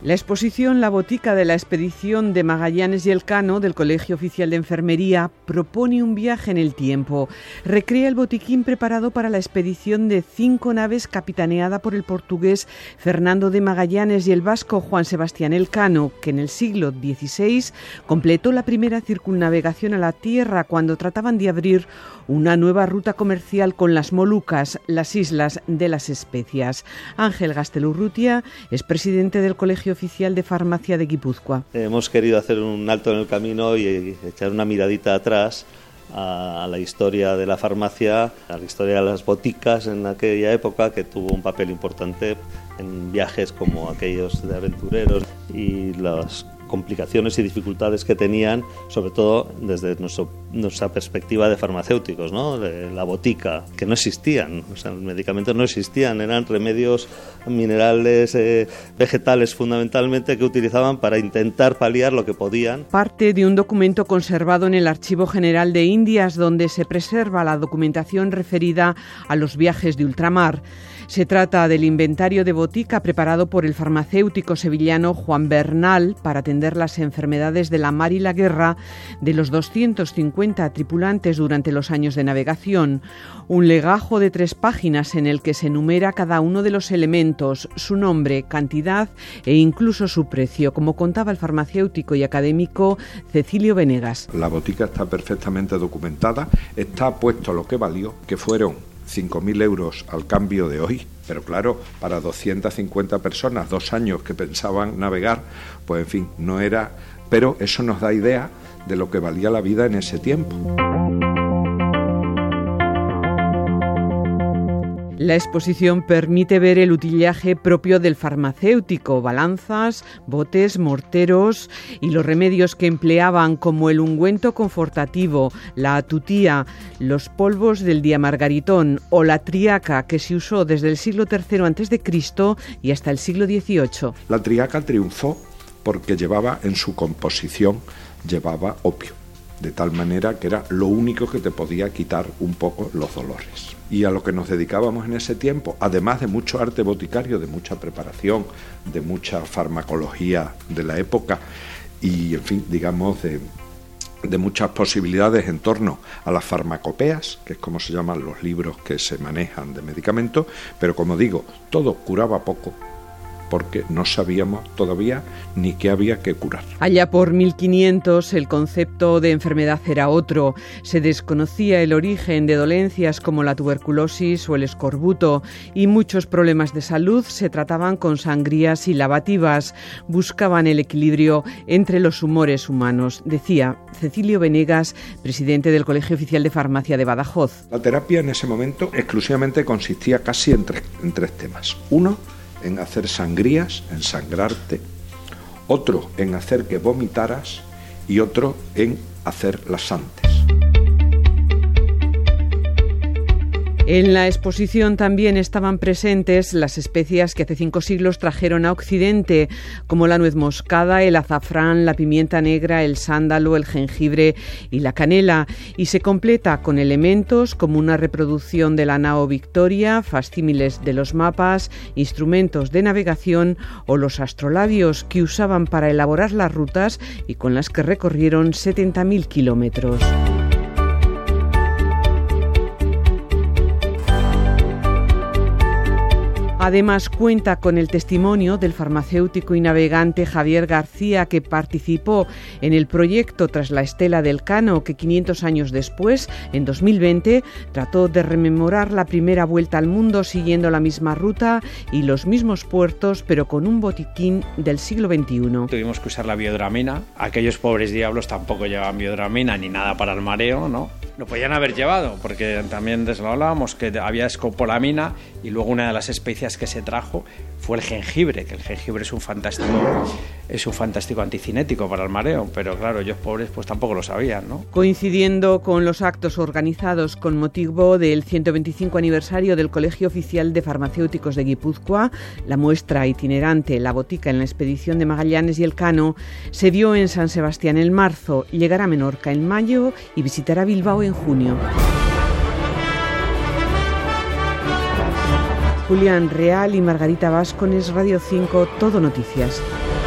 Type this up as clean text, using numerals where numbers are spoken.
La exposición La botica de la expedición de Magallanes y Elcano del Colegio Oficial de Enfermería propone un viaje en el tiempo. Recrea el botiquín preparado para la expedición de 5 naves capitaneada por el portugués Fernando de Magallanes y el vasco Juan Sebastián Elcano, que en el siglo XVI completó la primera circunnavegación a la Tierra cuando trataban de abrir una nueva ruta comercial con las Molucas, las islas de las especias. Ángel Gastelurrutia es presidente del Colegio Oficial de Farmacia de Guipúzcoa. Hemos querido hacer un alto en el camino y echar una miradita atrás a la historia de la farmacia, a la historia de las boticas en aquella época, que tuvo un papel importante en viajes como aquellos de aventureros y las complicaciones y dificultades que tenían, sobre todo desde nuestra perspectiva de farmacéuticos, ¿no? De la botica, que no existían, o sea, los medicamentos no existían, eran remedios minerales, vegetales fundamentalmente, que utilizaban para intentar paliar lo que podían. Parte de un documento conservado en el Archivo General de Indias, donde se preserva la documentación referida a los viajes de ultramar. Se trata del inventario de botica preparado por el farmacéutico sevillano Juan Bernal para atender las enfermedades de la mar y la guerra de los 250 tripulantes durante los años de navegación. Un legajo de 3 páginas en el que se enumera cada uno de los elementos, su nombre, cantidad e incluso su precio, como contaba el farmacéutico y académico Cecilio Venegas. La botica está perfectamente documentada, está puesto lo que valió, que fueron 5.000 euros al cambio de hoy, pero claro, para 250 personas, 2 años que pensaban navegar, pues en fin, no era, pero eso nos da idea de lo que valía la vida en ese tiempo. La exposición permite ver el utillaje propio del farmacéutico, balanzas, botes, morteros y los remedios que empleaban, como el ungüento confortativo, la atutía, los polvos del diamargaritón o la triaca, que se usó desde el siglo III a.C. y hasta el siglo XVIII. La triaca triunfó porque llevaba en su composición opio, de tal manera que era lo único que te podía quitar un poco los dolores. Y a lo que nos dedicábamos en ese tiempo, además de mucho arte boticario, de mucha preparación, de mucha farmacología de la época y, en fin, digamos, de muchas posibilidades en torno a las farmacopeas, que es como se llaman los libros que se manejan de medicamentos, pero como digo, todo curaba poco, porque no sabíamos todavía ni qué había que curar. Allá por 1500 el concepto de enfermedad era otro. Se desconocía el origen de dolencias como la tuberculosis o el escorbuto, y muchos problemas de salud se trataban con sangrías y lavativas. Buscaban el equilibrio entre los humores humanos, decía Cecilio Venegas, presidente del Colegio Oficial de Farmacia de Badajoz. La terapia en ese momento exclusivamente consistía casi en tres temas. Uno, en hacer sangrías, en sangrarte, otro en hacer que vomitaras y otro en hacer laxantes. En la exposición también estaban presentes las especias que hace 5 siglos trajeron a Occidente, como la nuez moscada, el azafrán, la pimienta negra, el sándalo, el jengibre y la canela, y se completa con elementos como una reproducción de la nao Victoria, facsímiles de los mapas, instrumentos de navegación o los astrolabios que usaban para elaborar las rutas y con las que recorrieron 70.000 kilómetros. Además, cuenta con el testimonio del farmacéutico y navegante Javier García, que participó en el proyecto Tras la Estela de Elcano, que 500 años después, en 2020, trató de rememorar la primera vuelta al mundo siguiendo la misma ruta y los mismos puertos, pero con un botiquín del siglo XXI. Tuvimos que usar la biodramina. Aquellos pobres diablos tampoco llevaban biodramina ni nada para el mareo, ¿no? Lo podían haber llevado, porque también lo hablábamos, que había escopolamina, y luego una de las especias que se trajo fue el jengibre, que el jengibre es un fantástico anticinético para el mareo, pero claro, ellos pobres pues tampoco lo sabían, ¿no? Coincidiendo con los actos organizados con motivo del 125 aniversario del Colegio Oficial de Farmacéuticos de Guipúzcoa, la muestra itinerante La botica en la expedición de Magallanes y Elcano se dio en San Sebastián en marzo, llegará a Menorca en mayo y visitará Bilbao en junio. Julián Real y Margarita Vázquez, Radio 5, Todo Noticias.